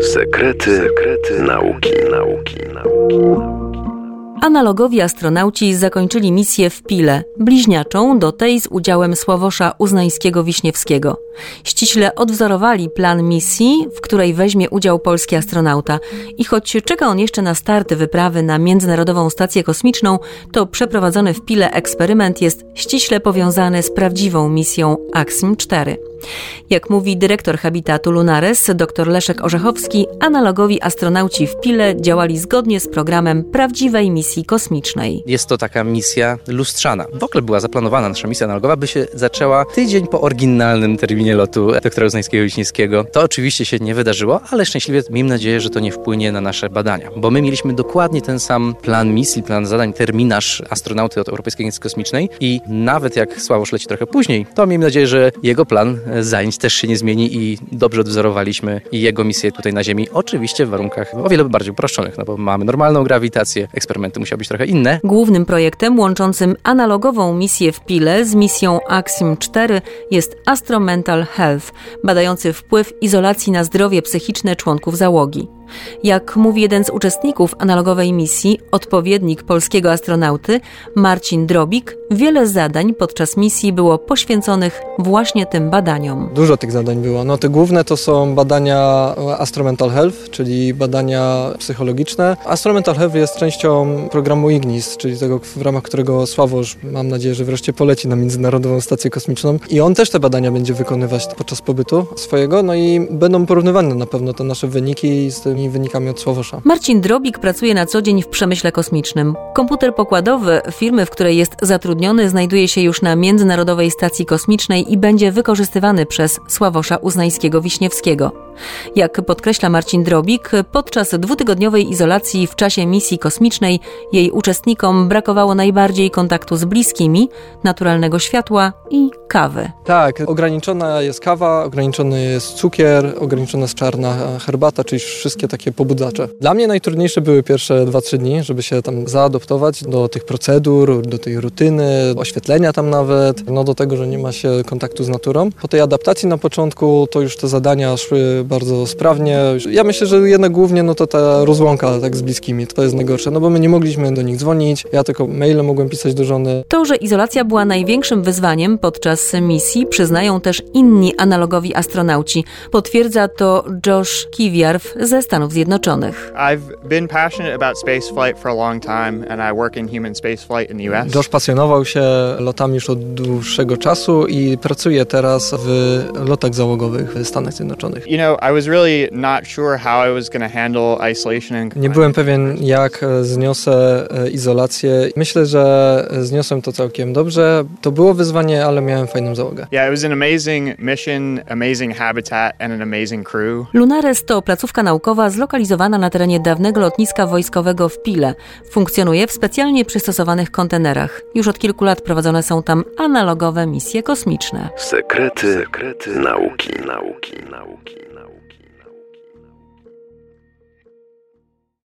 Sekrety nauki. Analogowi astronauci zakończyli misję w Pile, bliźniaczą do tej z udziałem Sławosza Uznańskiego-Wiśniewskiego. Ściśle odwzorowali plan misji, w której weźmie udział polski astronauta. I choć czeka on jeszcze na start wyprawy na Międzynarodową Stację Kosmiczną, to przeprowadzony w Pile eksperyment jest ściśle powiązany z prawdziwą misją Axiom 4. Jak mówi dyrektor habitatu Lunares, dr Leszek Orzechowski, analogowi astronauci w Pile działali zgodnie z programem prawdziwej misji kosmicznej. Jest to taka misja lustrzana. W ogóle była zaplanowana nasza misja analogowa, by się zaczęła tydzień po oryginalnym terminie lotu doktora Uznańskiego-Wiśniewskiego. To oczywiście się nie wydarzyło, ale szczęśliwie miejmy nadzieję, że to nie wpłynie na nasze badania, bo my mieliśmy dokładnie ten sam plan misji, plan zadań, terminarz astronauty od Europejskiej Agencji Kosmicznej i nawet jak Sławosz leci trochę później, to miejmy nadzieję, że jego plan zajęć też się nie zmieni i dobrze odwzorowaliśmy i jego misję tutaj na Ziemi. Oczywiście w warunkach o wiele bardziej uproszczonych, no bo mamy normalną grawitację, eksperymenty musiały być trochę inne. Głównym projektem łączącym analogową misję w Pile z misją Axiom 4 jest Astromental Health, badający wpływ izolacji na zdrowie psychiczne członków załogi. Jak mówi jeden z uczestników analogowej misji, odpowiednik polskiego astronauty, Marcin Drobik, wiele zadań podczas misji było poświęconych właśnie tym badaniom. Dużo tych zadań było. Te główne to są badania Astromental Health, czyli badania psychologiczne. Astromental Health jest częścią programu IGNIS, czyli tego, w ramach którego Sławosz, mam nadzieję, że wreszcie poleci na Międzynarodową Stację Kosmiczną. I on też te badania będzie wykonywać podczas pobytu swojego, i będą porównywane na pewno te nasze wyniki z tymi wynikami od Sławosza. Marcin Drobik pracuje na co dzień w przemyśle kosmicznym. Komputer pokładowy firmy, w której jest zatrudniony, znajduje się już na Międzynarodowej Stacji Kosmicznej i będzie wykorzystywany przez Sławosza Uznańskiego-Wiśniewskiego. Jak podkreśla Marcin Drobik, podczas 2-tygodniowej izolacji w czasie misji kosmicznej jej uczestnikom brakowało najbardziej kontaktu z bliskimi, naturalnego światła i kawy. Tak, ograniczona jest kawa, ograniczony jest cukier, ograniczona jest czarna herbata, czyli wszystkie takie pobudzacze. Dla mnie najtrudniejsze były pierwsze 2-3 dni, żeby się tam zaadoptować do tych procedur, do tej rutyny, oświetlenia tam nawet, do tego, że nie ma się kontaktu z naturą. Po tej adaptacji na początku to już te zadania szły bardzo sprawnie. Ja myślę, że jednak głównie to ta rozłąka tak z bliskimi, to jest najgorsze, bo my nie mogliśmy do nich dzwonić, ja tylko maile mogłem pisać do żony. To, że izolacja była największym wyzwaniem podczas misji, przyznają też inni analogowi astronauci. Potwierdza to Josh Kiwiarw ze Stanów Zjednoczonych. Josh pasjonował się lotami już od dłuższego czu i pracuje teraz w lotach załogowych w Stanach Zjednoczonych. Nie byłem pewien, jak zniosę izolację. Myślę, że zniosłem to całkiem dobrze. To było wyzwanie, ale miałem fajną załogę. Lunares to placówka naukowa zlokalizowana na terenie dawnego lotniska wojskowego w Pile. Funkcjonuje w specjalnie przystosowanych kontenerach. Już od kilku lat prowadzone są tam analogowe misje kosmiczne. Sekrety nauki.